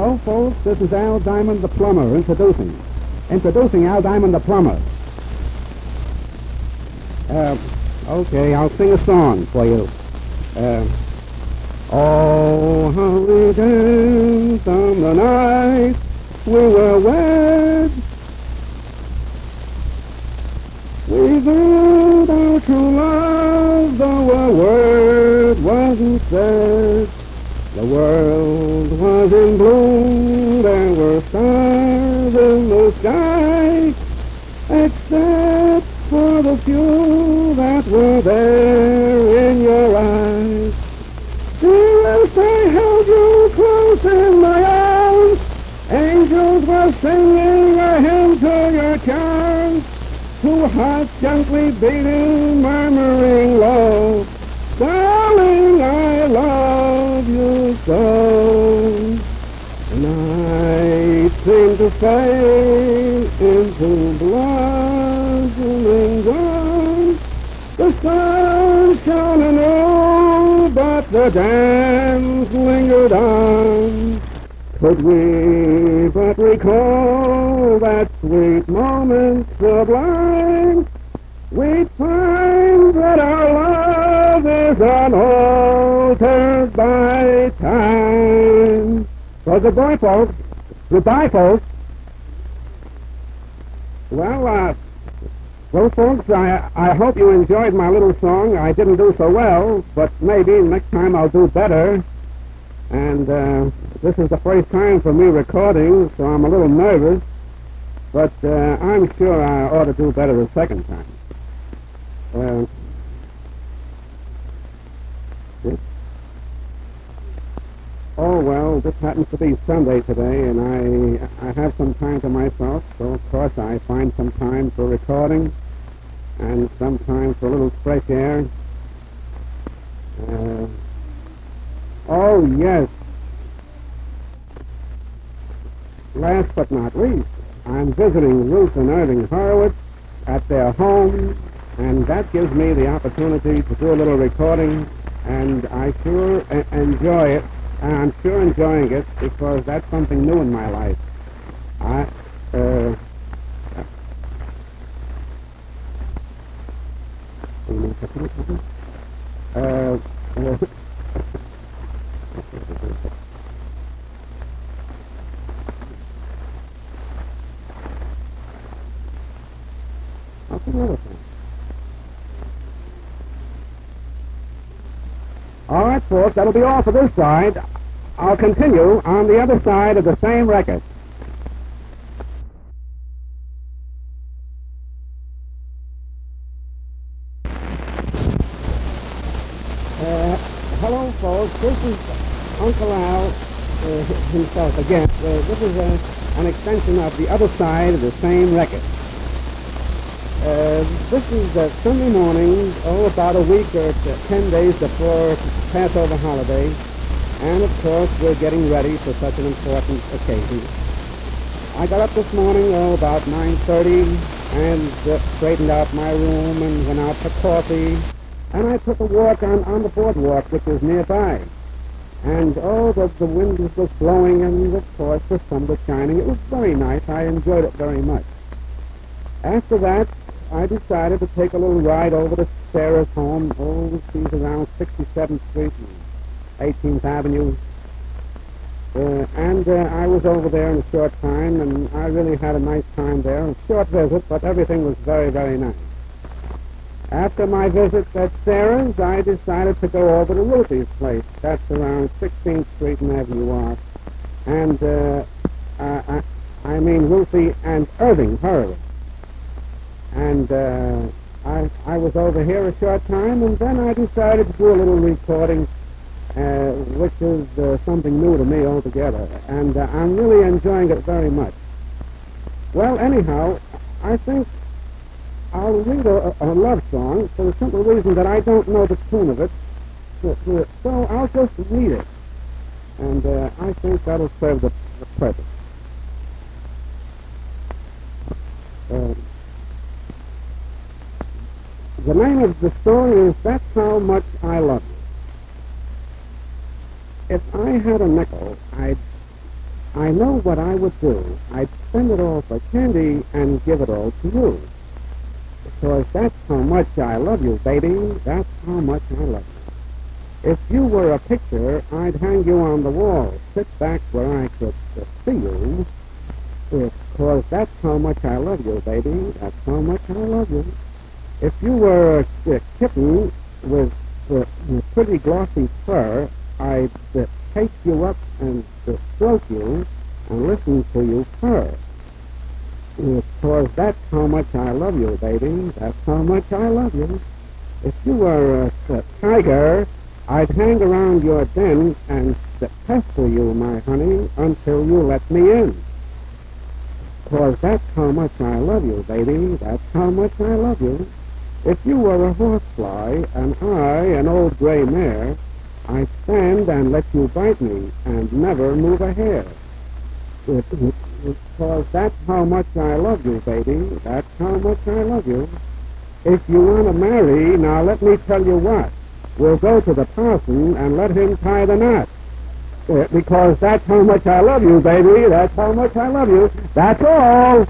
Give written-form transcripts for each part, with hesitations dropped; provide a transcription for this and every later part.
Hello, folks. This is Al Diamond the Plumber introducing Al Diamond the Plumber. Okay, I'll sing a song for you. Oh, how we danced on the night we were wed. We vowed our true love, though a word wasn't said. The world was in bloom, there were stars in the sky, except for the few that were there in your eyes. Yes, I held you close in my arms. Angels were singing a hymn to your charms. Two hearts gently beating, murmuring low, darling, I love you so. The night seemed to fade into blossoming dawn. The sun shone anew, but the dance lingered on. Could we but recall that sweet moment sublime, we'd find that our love is unaltered by time. So goodbye, folks. Goodbye, folks. Well, folks, I hope you enjoyed my little song. I didn't do so well, but maybe next time I'll do better. And this is the first time for me recording, so I'm a little nervous. But I'm sure I ought to do better the second time. Oh, well, this happens to be Sunday today, and I have some time to myself, so of course I find some time for recording and some time for a little fresh air. Oh, yes. Last but not least, I'm visiting Ruth and Irving Horowitz at their home, and that gives me the opportunity to do a little recording, and I sure enjoy it, and I'm sure enjoying it because that's something new in my life. All right, folks, that'll be all for this side. I'll continue on the other side of the same record. Hello, folks. This is Uncle Al himself again. This is an extension of the other side of the same record. This is Sunday morning, about a week or 10 days before Passover holiday, and of course we're getting ready for such an important occasion. I got up this morning, about 9:30, and straightened out my room and went out for coffee, and I took a walk on the boardwalk, which is nearby. And the wind was blowing, and of course the sun was shining. It was very nice. I enjoyed it very much. After that, I decided to take a little ride over to Sarah's home. She's around 67th Street and 18th Avenue. And I was over there in a short time, and I really had a nice time there. A short visit, but everything was very, very nice. After my visit at Sarah's, I decided to go over to Ruthie's place. That's around 16th Street and Avenue R. And I mean Ruthie and Irving Horowitz. And I was over here a short time, and then I decided to do a little recording, which is something new to me altogether. And I'm really enjoying it very much. Well, anyhow, I think I'll read a love song for the simple reason that I don't know the tune of it. So I'll just read it. And I think that'll serve the purpose. The name of the song is That's How Much I Love You. If I had a nickel, I'd I know what I would do. I'd spend it all for candy and give it all to you. Because that's how much I love you, baby. That's how much I love you. If you were a picture, I'd hang you on the wall. Sit back where I could see you. Because that's how much I love you, baby. That's how much I love you. If you were a kitten with pretty glossy fur, I'd take you up and stroke you and listen to you purr. Because that's how much I love you, baby. That's how much I love you. If you were a tiger, I'd hang around your den and pester you, my honey, until you let me in. Because that's how much I love you, baby. That's how much I love you. If you were a horsefly and I an old gray mare, I'd stand and let you bite me and never move a hair. Because that's how much I love you, baby. That's how much I love you. If you want to marry, now let me tell you what. We'll go to the parson and let him tie the knot. Because that's how much I love you, baby. That's how much I love you. That's all.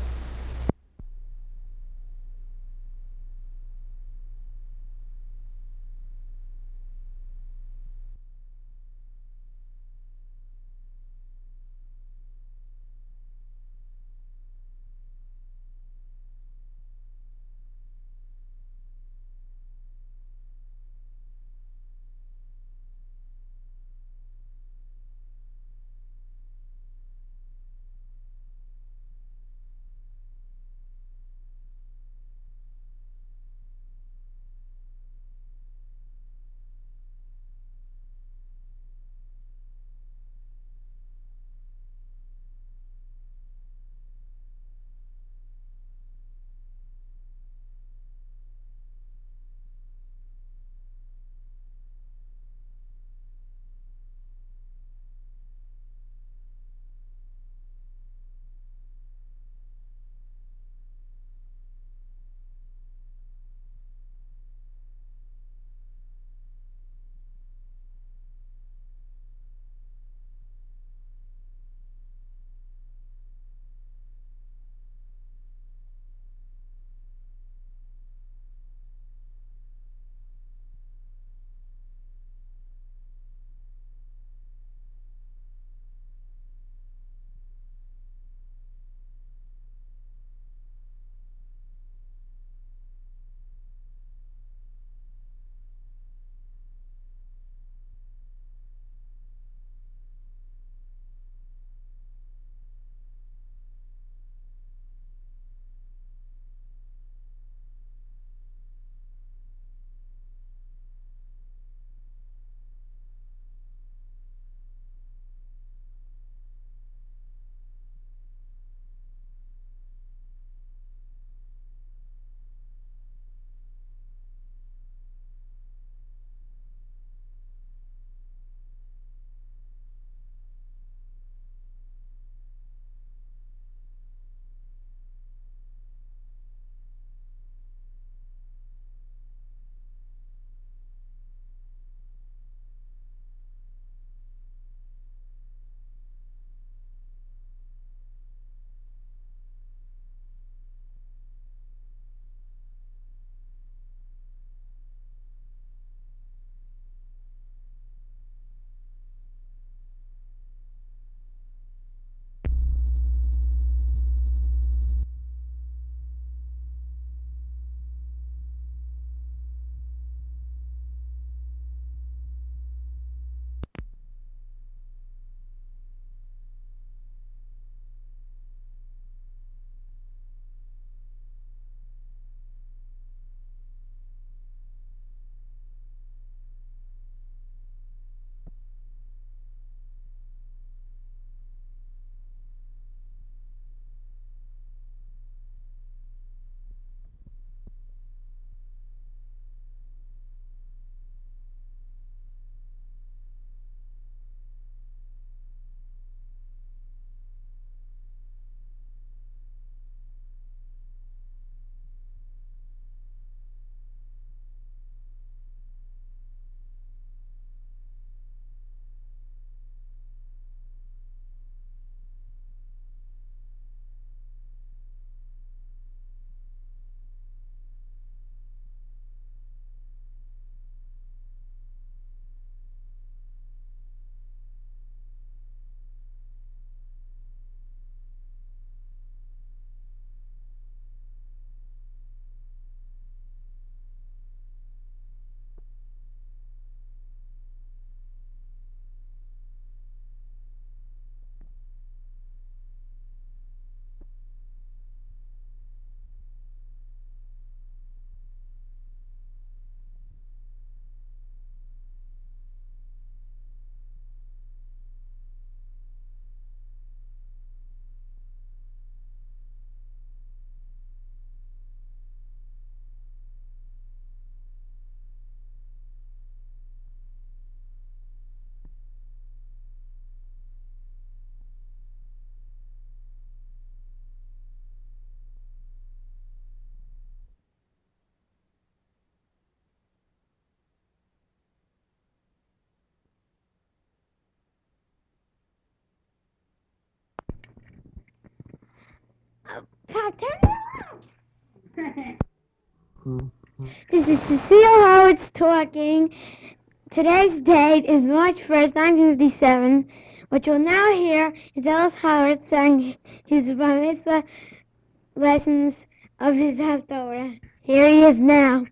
Pop, turn it off! This is Cecile Howard's talking. Today's date is March 1st, 1957. What you'll now hear is Ellis Howard saying his bar mitzvah lessons of his Haftorah. Here he is now.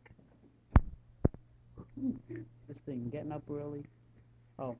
This thing getting up early. Oh.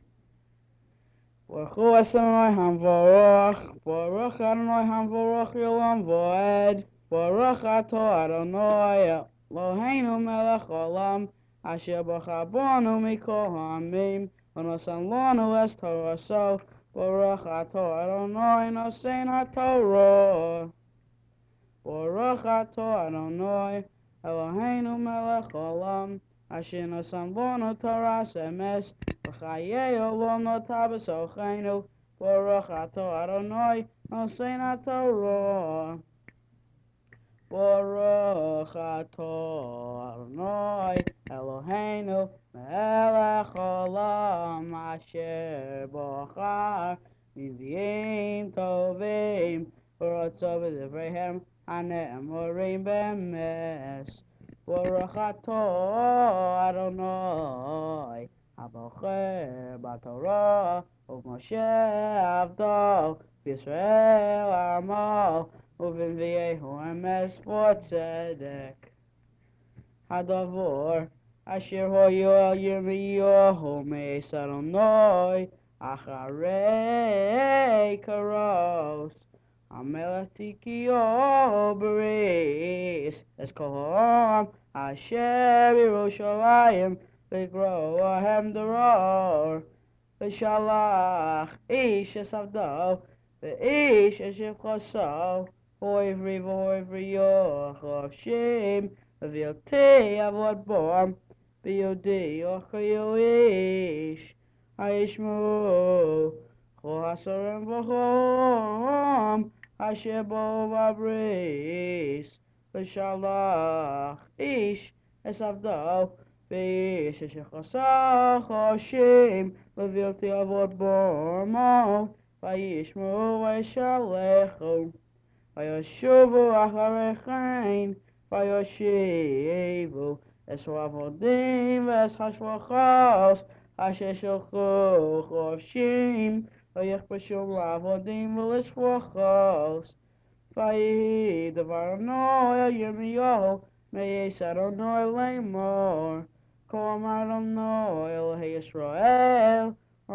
Baruch Adonai Hamvorach, Baruch Adonai Hamvorach Yolam Voed, Baruch Atah Adonai Eloheinu Melech Olam, Asher B'chabonu Mikol Ha'amim, V'nosan Lanu Es Toraso, Baruch Atah Adonai Nosein HaTorah, Baruch Atah Adonai Eloheinu Melech Olam, Asher nosan lanu Toras Emes, V'chayei Olam Notah B'socheinu, Baruch Atah Adonai Nosein HaTorah, Baruch Atah Adonai Eloheinu Melech Olam, Asher Bochar Nevi'im Tovim, V'rotzah B'divreihem HaNe'emorim B'emes. Baruch Atah Adonai Habocher B'Torah Moshe Avdo B'Yisrael Amo Uv'Nvi'ehu Emes V'Tzedek Hadavor Asher Hoyu El Yirmiyahu Me'es Adonai Acharei Karos Amelech Tikio Beris Es Kohom Asher Yerushalayim Ligro Ahem Doror V'Shalach Ish Es Avdo V'ish Es Yevchoso Hoivri V'Hoivri Yochov Shem V'Yotei Avod Bom V'Yodi Yochayu Ish Aishmu Chol Hasarim V'Chom Asher Bo V'Abris V'Shalach Ish Es Avdo V'ish Es Yechosach Hashem V'Yoti Avod Bormo V'Yishmu V'Yishalechu V'Yoshuvu Acharechain V'Yoshivu Es Avodim V'Es Hashvachos Asher Shalchu Chofshim V'Yechbashum L'Avodim V'Lishvachos V'Yihi Devar Adonai El Yirmiyahu Me'es Adonai Lemor Kol Amar Adonai Elohei Yisrael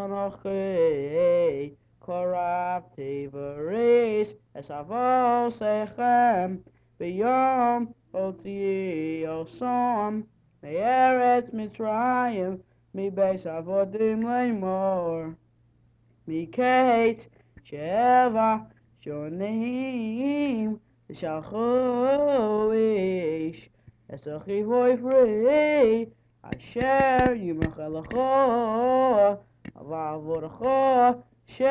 Anochi Korabti V'Ris Es Avos Echem B'Yom Oti Osom Me'eretz Mitzrayim Beis Avodim Lemor Miketz Sheva Shonim Shalchu Ish Es Achivoy Free Asher Yimachalacho Avavodacho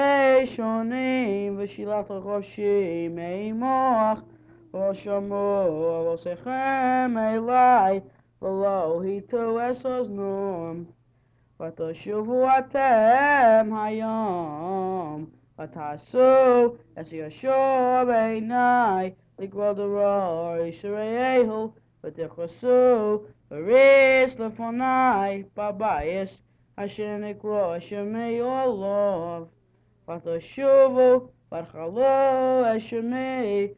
Shonim V'Shilachacho Shim Eimoch V'Shamu Avosechem Elai V'lo Hitu Esos Num V'toshuvu atem hayom V'tasu es Yoshua b'einai L'kvod Oro Yisraehu V'tichasu V'ris lefonai B'bayis Asher nikro Shemei Olov V'toshuvu V'tchalu Shemei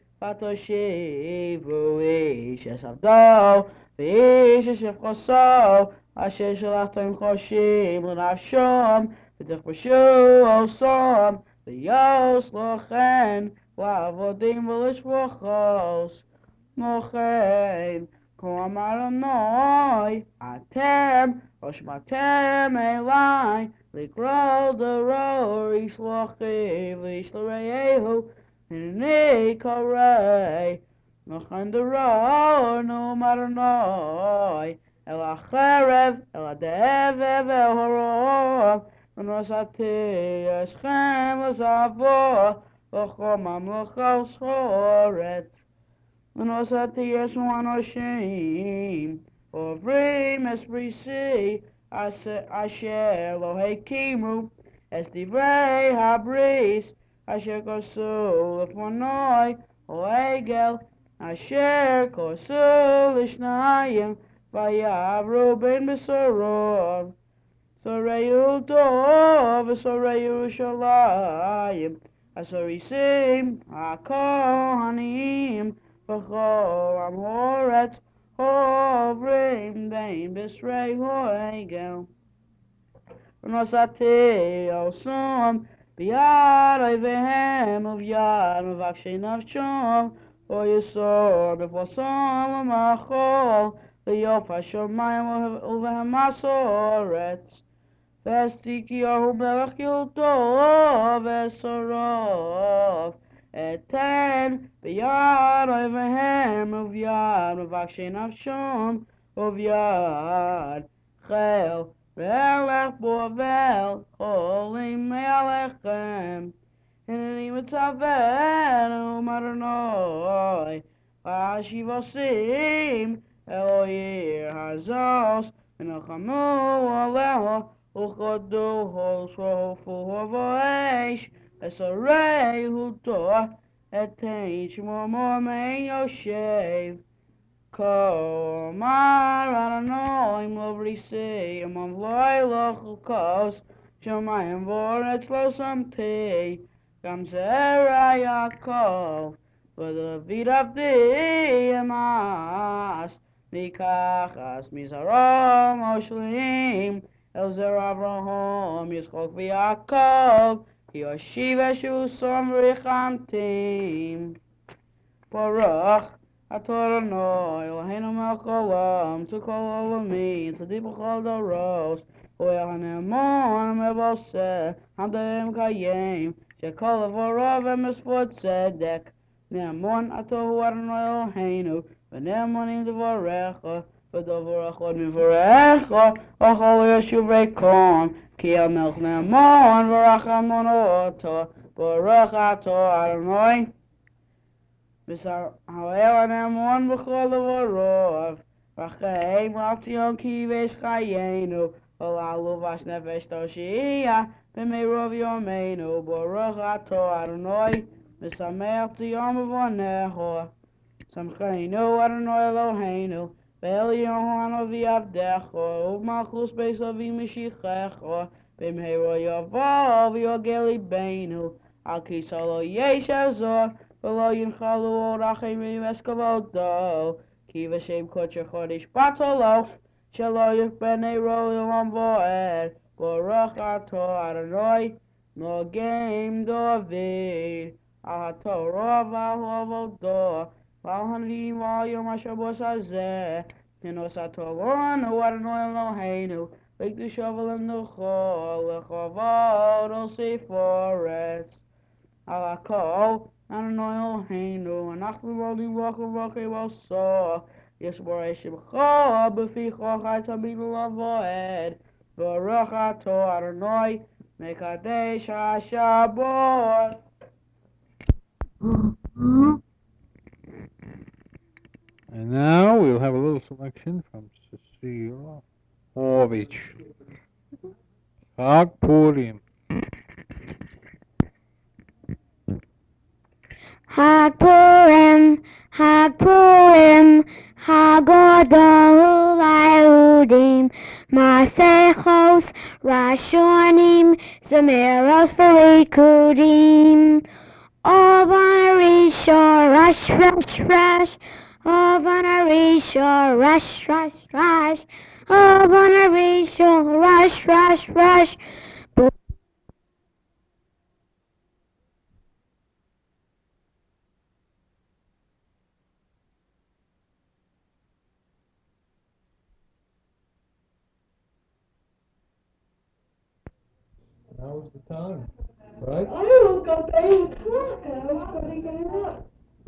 V'toshivu Ish Es Avdo V'ish Es Yevchoso Asher Shalachtem Choshim L'Nafshom V'tichbashu Osom V'yos Lochen L'Avodim V'Lishvachos Mochen Kol Amar Adonai Atem Oshmatem Elai L'Kro Doror Yishlochi V'Yishloreyehu Hinei Korei Mochen Doror No Adonai El Acherev, El Adevev, El Horov, V'nosati Eschem L'Zavo, V'chom Mamlocha Shoret, V'nosati Yeshua Noshim, Ovrim Es Brisi, Asher Lo Hekimu, Es Divrei Habris, Asher Kosu L'Fonoi, העגל אשר כוסו לשניים ויעברו בין בשרוב שרי יהודה ושרי ירושלים הסריסים הכהנים וכל עם הארץ עוברים בין בשרי העגל ונוסעתי על ביד אויביהם וביד מבקשי נפשם ויסור בפרסם למחול ליוף השמיים ובהמס הארץ וסתיקיהו מלך יהודה ושרף אתן ביד אויביהם וביד מבקשי נפשם וביד חיל מלך בבל עולים מעליכם הנני מצווה מאדוני להשיב עושים אל העיר הזאת ונלחמו עליה וכבדו ושרפו באש לשרי יהודה אתן שממה מעין יושב כה אמר אדוני לא בריסי אמם לילה חוקos שמיים וארץ לא שמתי גם זרע יעקב ודוד עבדי אמס מקחת מזרע מושלים אל זרע אברהם יצחק ויעקב כי יושיב ישוסם וריחמתים ברוך Atornoi, Eloheinu melech olam, to kol olamim, tzaddik b'chol doros, u'yahanemon meboseh, hamdaim kayim, shekol avorav emisvot tzedek, ne'amon atohu Adonai Eloheinu, v'ne'amonim devarecha, v'dover echad mivarecha, achol yeshuv rekom, ki hamelech ne'amon v'rachamon oto, baruch atah Adonai, However, Amon b'chol levorov, v'chein v'altion kivesh chayenu, v'lalu v'ashnefesh toshiya, b'meirov yomeinu, baruch atah Adonai, v'sameach tziyom b'vonecho, samcheinu Adonai Eloheinu, v'elyohu anovi avdecho, u'malchus beis avi mishichecho, b'meiro yavo v'yogel libeinu, al kisa lo yesh azor, ולא ינחלו רחמים וסכבודו, כי בשם קודשו חודש בתולו, שלא יפנה רעולם ועד, ברוך אתה אדוני, מגן דוד, על התורה ועל עבודו, ועל הנביאים ועל יום השבוע הזה, ונוסעתו לנו אדוני אלוהינו, לקדושו ולמנוחו, לכבוד ולספארת, על הכל, Adonai Eloheinu, אנחנו מודים לך וברכי ועושה, ישמור שמך בפיך חי תמיד ולעבוד, ברוך אתה אדוני, מקדש השבת. And now we'll have a little selection from Cecilia Horvich. Chag Purim. Hag Purim, Hag Purim, Hag Gadol Laodim, Masechos, Rashonim, Zemeros Verikudim, Ovan Arisha, Rash, Rash, Rash, Ovan Arisha, Rash, Rash, Rash, Ovan Arisha, Rash, Rash, Rash. Now's the time, right? I don't got the 8 o'clock, I was going to get up.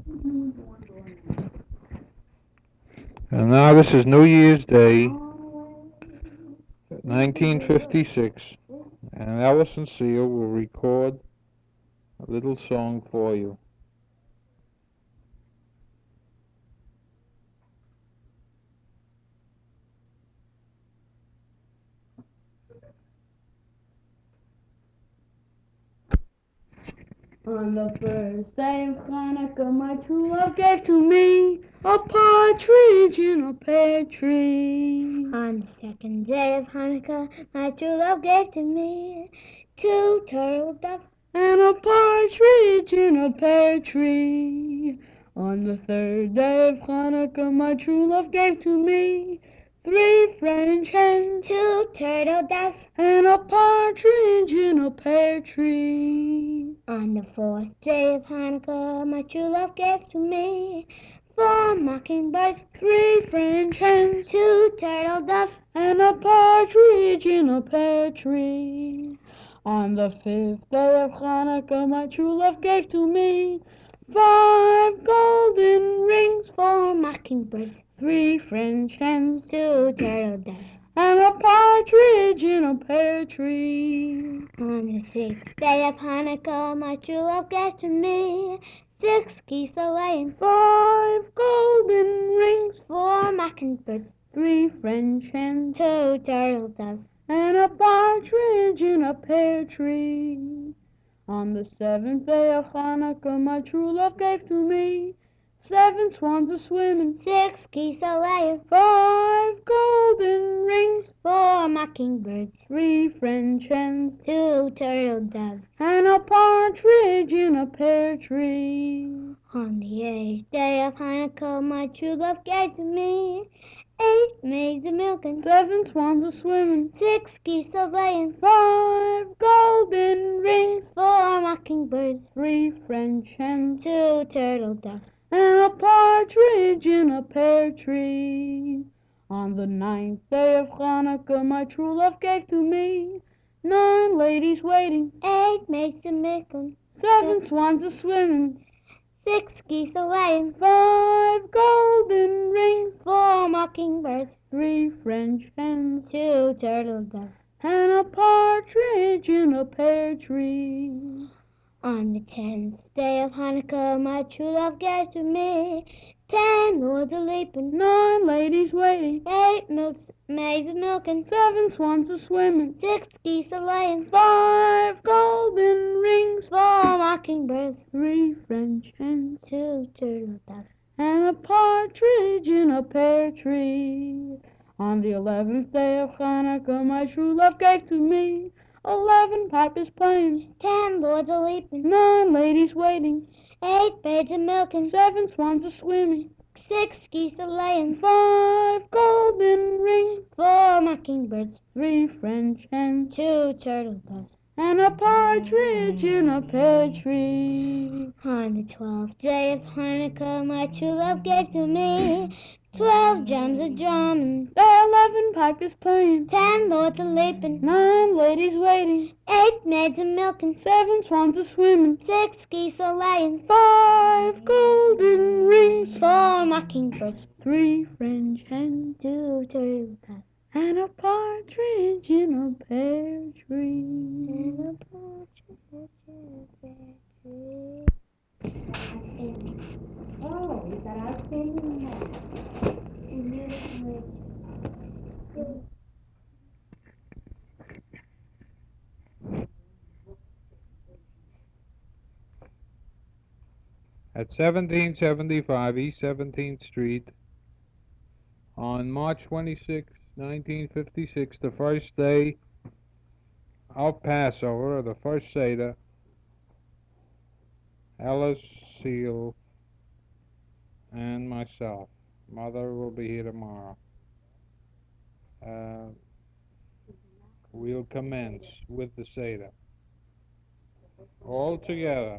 And now this is New Year's Day, 1956, and Alice and Seal will record a little song for you. On the first day of Hanukkah, my true love gave to me a partridge in a pear tree. On the second day of Hanukkah, my true love gave to me 2 turtle doves And a partridge in a pear tree. On the third day of Hanukkah, my true love gave to me 3 French hens, 2 turtle doves and a partridge in a pear tree. On the fourth day of Hanukkah, my true love gave to me 4 mockingbirds, 3 French hens, 2 turtle doves and a partridge in a pear tree. On the fifth day of Hanukkah, my true love gave to me 5 golden rings, 4 mockingbirds, 3 French hens, 2 turtle doves and a partridge in a pear tree. On the sixth day of Hanukkah, my true love gave to me 6 geese a-laying, 5 golden rings, 4 mockingbirds, 3 French hens, 2 turtle doves and a partridge in a pear tree. On the seventh day of Hanukkah, my true love gave to me 7 swans a-swimming, 6 geese a-laying, 5 golden rings, 4 mockingbirds, 3 French hens, 2 turtle doves and a partridge in a pear tree. On the eighth day of Hanukkah, my true love gave to me 8 maids a-milking, 7 swans a-swimming, 6 geese a-laying, 5 golden rings, 4 mockingbirds, 3 French hens, 2 turtle doves and a partridge in a pear tree. On the ninth day of Hanukkah, my true love gave to me 9 ladies waiting, 8 maids a-milking, 7 swans a-swimming, 6 geese a-laying, 5 golden rings, 4 mockingbirds, 3 French hens, 2 turtle doves and a partridge in a pear tree. On the 10th day of Hanukkah, my true love gave to me 10 lords a-leaping, 9 ladies waiting, 8 maids a-milking, 7 swans a-swimming, 6 geese a-laying, 5 golden rings, 4 mockingbirds, 3 French hens, 2 turtle doves and a partridge in a pear tree. On the 11th day of Hanukkah, my true love gave to me 11 pipers playing, 10 lords a-leaping, 9 ladies waiting, 8 maids a-milking, 7 swans a-swimming, 6 geese a-laying, 5 golden rings, 4 mockingbirds, 3 French hens, 2 turtle doves and a partridge in a pear tree. On the 12th day of Hanukkah, my true love gave to me 12 drums a-drumming, 11 pipers playing, 10 lords a-leaping, 9 ladies waiting, 8 maids a-milking, 7 swans a-swimming, 6 geese a-laying, 5 golden rings, 4 mockingbirds, 3 French hens, 2 turtle doves and a partridge in a pear tree. and a partridge in a pear tree. Oh, we got outstanding math. And you just At 1775 East 17th Street, on March 26, 1956, the first day of Passover, the first Seder, Alice Seal and myself. Mother will be here tomorrow. We'll commence with the Seder. All together.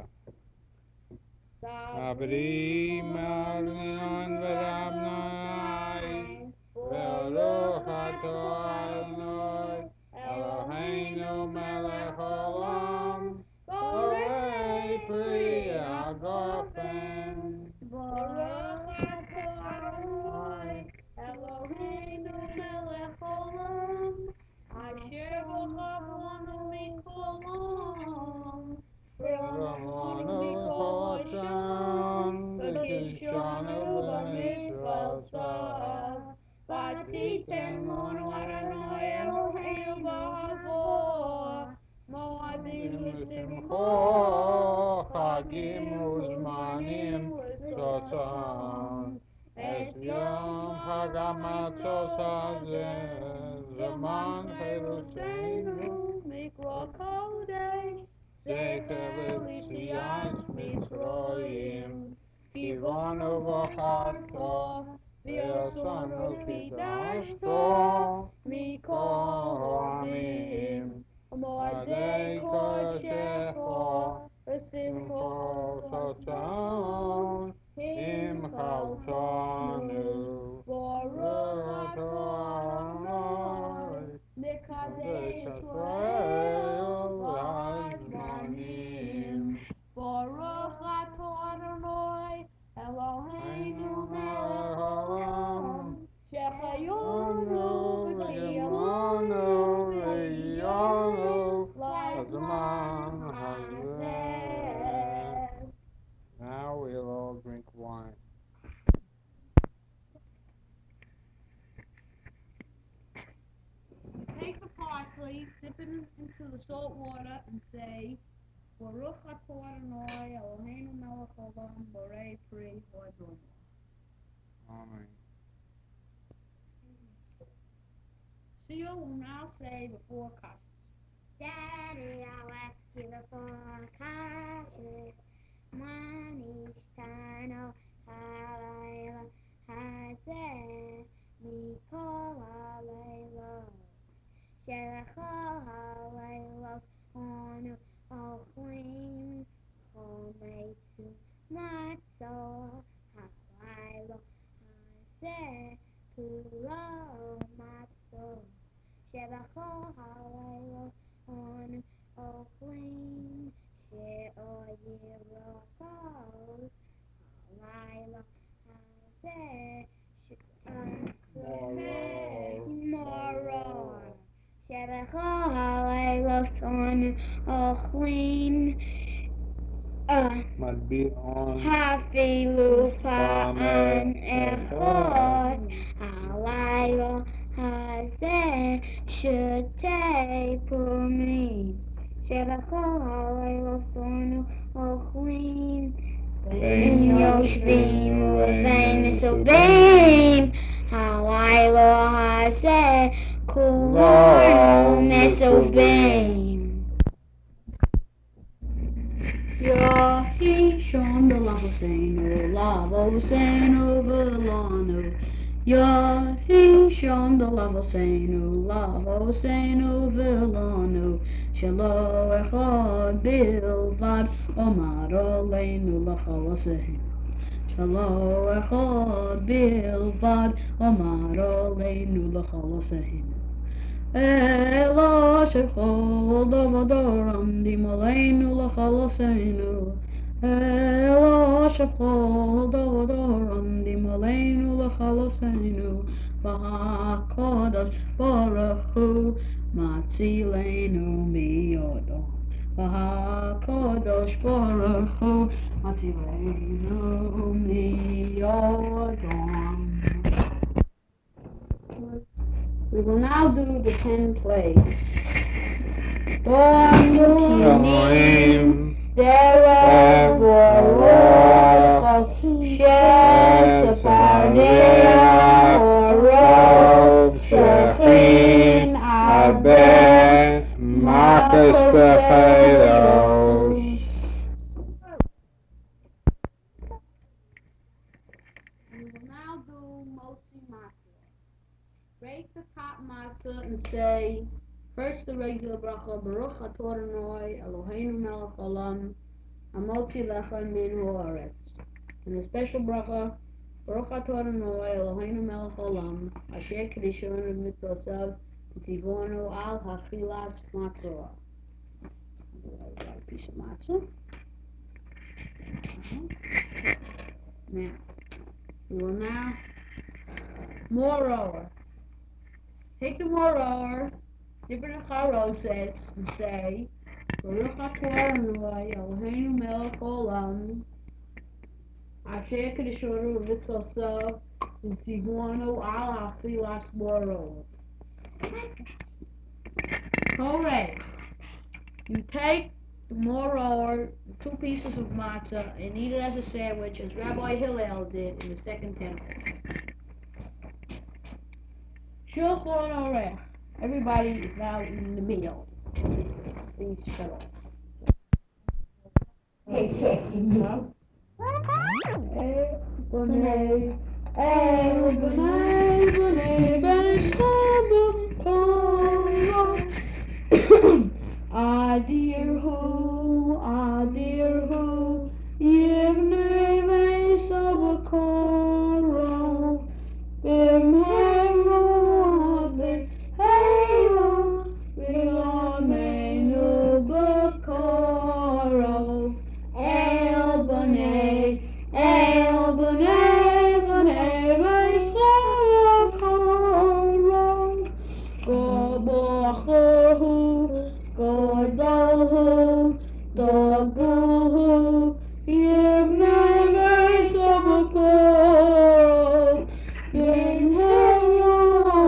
Sabri Marion Vedamnai Veruch Adonai Eloheinu melech haolam Borei pri hagofen Baruch Adonai Eloheinu melech haolam Asher b'chavonu mikol ha'am V'rahmanu mikol Hashem V'kishanu b'mitzvosav Vatiten lonu Adonai לנו וחטא, ויעשנו קידשתו מכל העמים. ומועדי קודשך ושמחו ששון, המחלתנו. ברוך אתה אדוני, מקדש ישראל והזמנים. ברוך אתה אדוני, אלוהינו מלך העולם, שהחיינו וקיימנו והגיענו לזמן הזה. Now we'll all drink wine. Take the parsley, dip it into the salt water, and say, Baruch atah Adonai Eloheinu melech haolam borei pri ha'adamah. Amen. Seal will now say before Kashrus. Daddy, I'll ask you before Kashrus. Manishtaino halayla hazeh mikol halaylos shelachol halaylos onu ochlim chometzu matzah halaylo hazeh kulo matzah shelachol halaylos onu ochlim she'or yirokos halaylo hazeh moror shelachol halaylos onu ochlim Madbi'on Hafilu pa'an echos halaylo hazeh shutei pumim shelachol halaylos onu ochlim בין יושבים ובין מסובים הלילה הזה כולנו מסובים. Yahi Shom the Lavosenu Vilano. Yahi Shom the Lavosenu Vilano. Shelo echad bilvad omar aleinu lachavosenu. Shelo echad bilvad omar aleinu lachavosenu. Ela shechol davadoram dimaleinu lachalosenu. Ela shechol davadoram dimaleinu lachalosenu. V'hakadosh baruch hu matzilenu miyodom. V'hakadosh baruch hu matzilenu miyodom. We will now do the 10 plagues. Dom Kinim, Derech Vorot, Shet, Sephardia, Orot, Shechin, Abed, Marcus Bechelos. We will now do Motzi Matzah. Break the top matzah and say, first the regular bracha, Baruch atah Adonai Eloheinu melech haolam, hamotzi lechem min haaretz. And the special bracha, Baruch atah Adonai Eloheinu melech haolam, asher kedishonu b'mitzosav v'tivonu al hachilas matzah. Got a piece of matzah. Now, we will now, moreover, take the moreover, dip it in charoses, and say, Baruch atah Adonai Eloheinu melech haolam, asher kedishonu b'mitzosav v'tivonu al hachilas moreover. Correct. You take the moreover, 2 pieces of matzah, and eat it as a sandwich, as Rabbi Hillel did in the Second Temple. Shulchan Aruch. Everybody is now eating the meal. Please shut up. Bunay, Bunay, Bunay, Ah dear who, Yevnei Veis Abakoro, Bim Hero, Bim Hero, Rilameinu Bakoro, El Bunay, Bunay, Veis Abakoro, Go Bochorhu, Godolhu, Dogulhu, Yevnei Veis Abakoro, Bim Hero,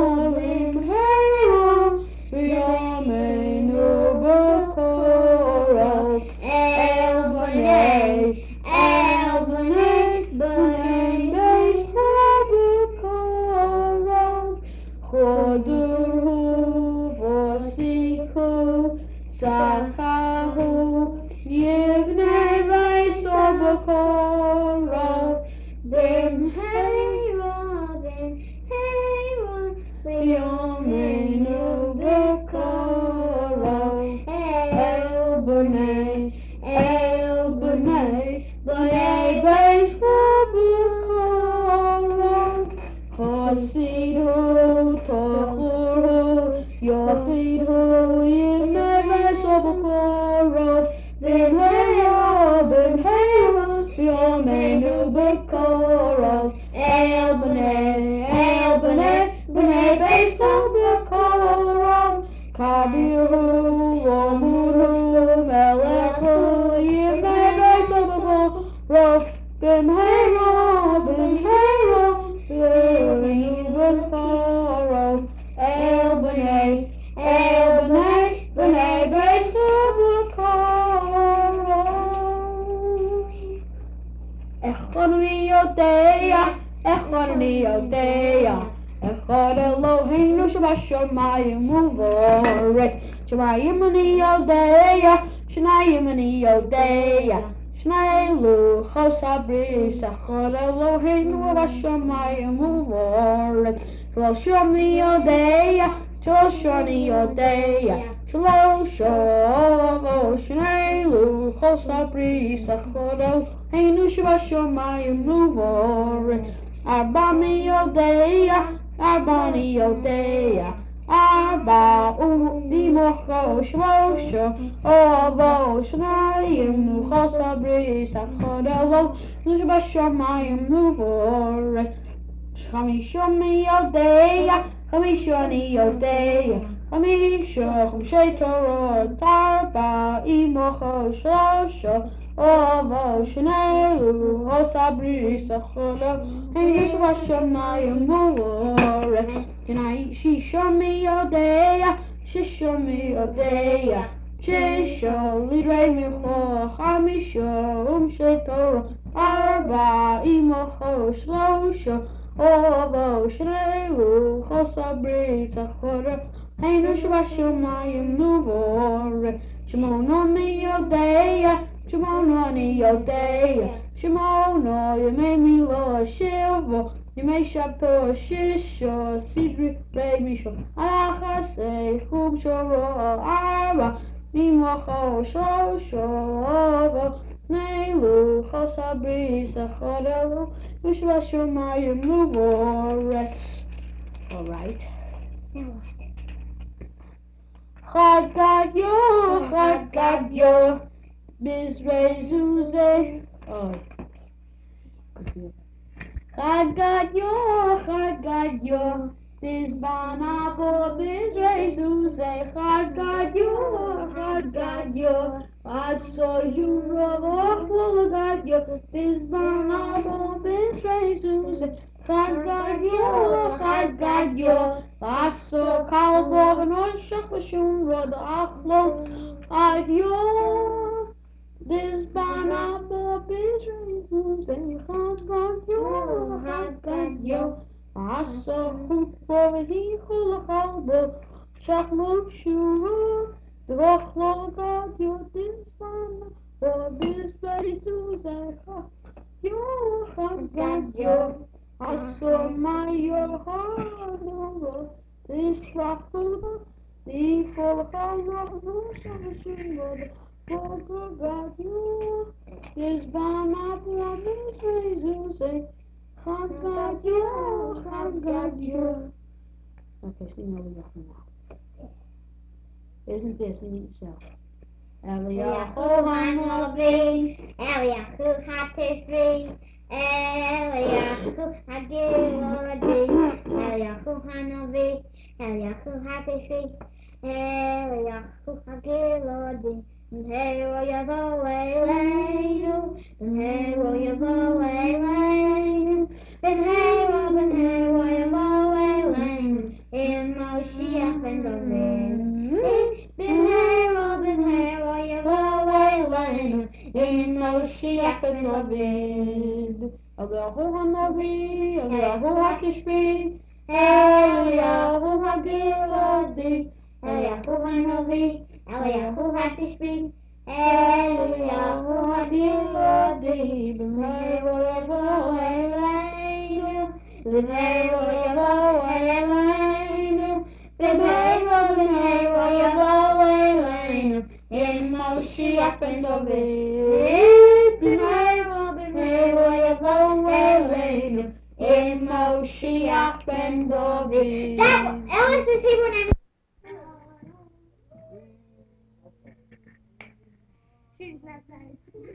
Rilameinu Bakoro, El Bunay, Bunay, Veis Abakoro, Chodurhu, Vosikhu, Sakahu, Yevnei Veis Abakoro, Bim Hero, Rilameinu Bakoro, El Bunay, Bunay, Veis Abakoro, Chosidhu, Tochurhu, Yochidhu, Yevnei Veis Abakoro, Bim Hero, Rilameinu Bakoro, El Bunay, Veis Abakoro, Kabirhu, Omurhu, Melekhu, Yevnei Veis Abakoro, Bim Hero, Rilameinu Bakoro, El Bunay, Veis Abakoro. Echad ni Yodeya, Echad Eloheinu Shabashamayim Uvoretz, Shamayim ani Yodeya, Shnayim ani Yodeya, Shnai Luchos Abris, Echad Eloheinu Shabashamayim Uvoretz, Shloshon ni Yodeya, Shloshon ni Yodeya, Shloshovo, Shnai Luchos Abris, Echad Eloheinu Shabashamayim Uvoretz, Arbani Yodeya, Arba Dimocho Shlosho, Ovo Shnayim Luchos Abris, Echad Eloheinu Shabashamayim Uvoretz, Chamishoni Yodeya, Chamisho Chumshei Torot, Arba Imocho Shlosho, Ovo Shnei Luchos Abris, Echad Eloheinu Shabashamayim Uvoretz, Shishoni Yodeya, Shisho Lidrei Micho, Chamisho Chumshei Torot, Arba Imocho Shlosho, Ovo Shnei Luchos Abris, Echad Eloheinu Shabashamayim Uvoretz, Shmononi Yodeya, Shmono Yemei Milo Shilvo, Yemei Shabto Shisho, Sidri Rei Misho, Achasei Chum Shoro Arba, Nimocho Shlosho, Ovo Shnei Luchos Abris, Echad Eloheinu Shabashamayim Uvoretz. All right. Chad Gadyo, Bizrei Zuzeh. Oh. Chad Gadyo, Bizban Abo, Bizrei Zuzeh. Chad Gadyo, Aso Yurov, Ochul Gadyo, Bizban Abo, Bizrei Zuzeh. Chad Gadyo, Aso Kalbo, V'noshach V'shum Rod Achlo, Gadyo, Bizban Abo, Bizrei Zuzeh. Chad Gadyo, Aso Chutbo, V'hichul Chalbo, Shachlo Shuru, D'Rochlo Gadyo, Bizban Abo, Bizrei Zuzeh. Gadyo, חגגיה, השומיה הנורא, תשלחו לכל חזרנו שבשמות, חגגיה, יש במבוא בזריזוזי, חגגיה, חגגיה. Okay, sing Eliyahu now. Isn't this in itself? Eliyahu Hanavi, Eliyahu HaTishri, Eliyahu HaGiladi, Eliyahu Hanavi, Eliyahu HaTishri, Eliyahu HaGiladi. Hero Yavo Eleinu, Hero Yavo Eleinu, Hero Yavo Eleinu, in Moshiach ben David. Hero Yavo Eleinu, in Moshiach ben David. Eliyahu Hanavi, Eliyahu HaTishbi, Eliyahu HaGiladi, Eliyahu Hanavi, Eliyahu HaTishbi, Eliyahu HaGiladi, B'mehero Yavo Eleinu, B'mehero Yavo Eleinu, B'mehero Yavo Eleinu, in Moshiach ben David. B'mehero Yavo Eleinu, in Moshiach ben David. That Ellis is Hebrew name. She's not nice.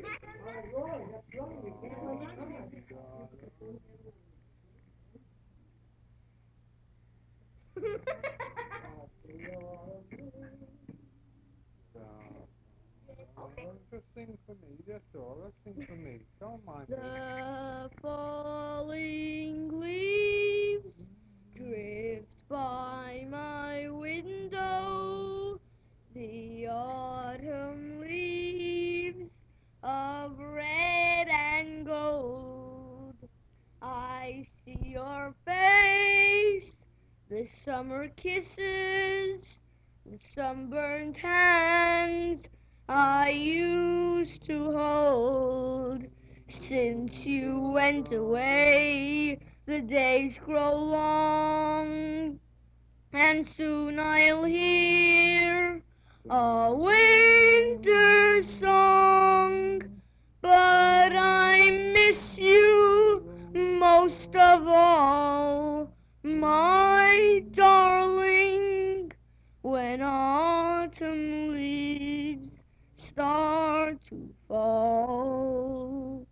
Just sing for me, that's all. Let's sing for me. Don't mind me. The falling leaves drift by my window. The autumn leaves of red and gold. I see your face, the summer kisses, the sunburned hands I used to hold. Since you went away, the days grow long, and soon I'll hear a winter song. But I miss you most of all, my darling, when autumn leaves start to fall.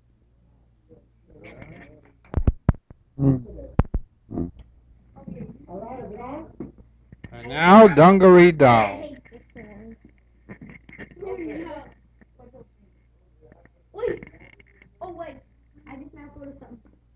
And now, Dungaree Doll. Wait! Oh wait, I just now thought of something.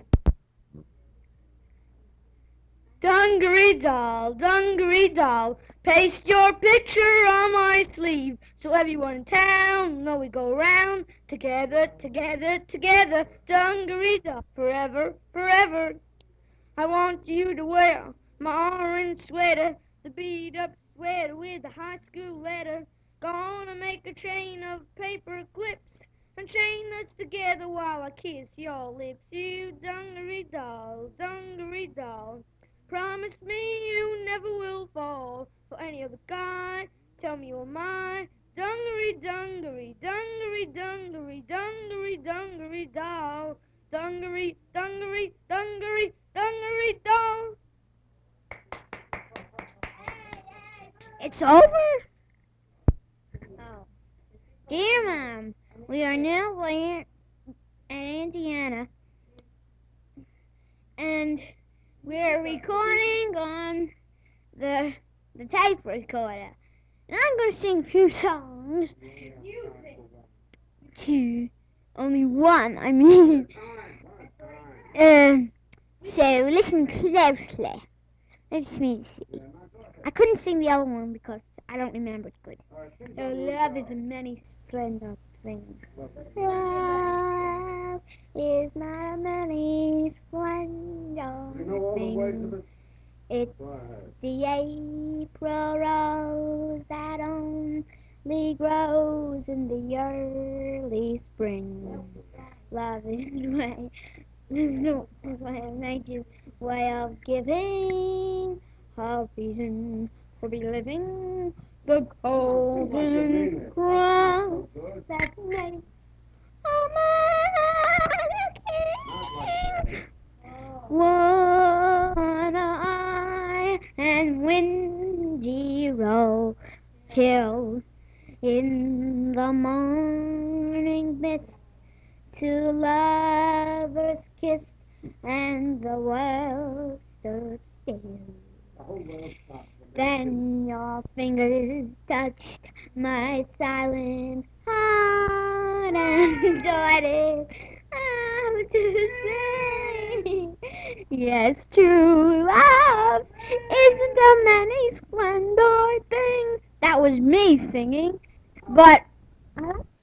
Dungaree doll, paste your picture on my sleeve, so everyone in town know we go round together, together, together. Dungaree doll, forever, forever. I want you to wear my orange sweater, the beat-up sweater with the high school letter. Gonna make a chain of paper clips and chain us together while I kiss your lips. You dungaree doll, dungaree doll. Promise me you never will fall for any other guy. Tell me you're mine. Dungaree, dungaree, dungaree, dungaree, dungaree, dungaree doll. Dungaree, dungaree, dungaree, dungaree doll. It's over? Oh. Dear Mom, we are now in Indiana, and we're recording on the tape recorder. And I'm going to sing a few songs. Two. Only one, I mean. So listen closely. Let me see. I couldn't sing the other one because I don't remember it good. So love is a many splendid thing. Love is not a many splendid thing. It's the April rose that only grows in the early spring. Love is way There's nature's way of giving, of reason for be living, the golden crown that makes a man king. One eye and windy row, hill in the morning mist, two lovers kissed, and the world stood still. Then your fingers touched my silent heart and started out to say, yes, true love isn't a many splendid thing. That was me singing, but I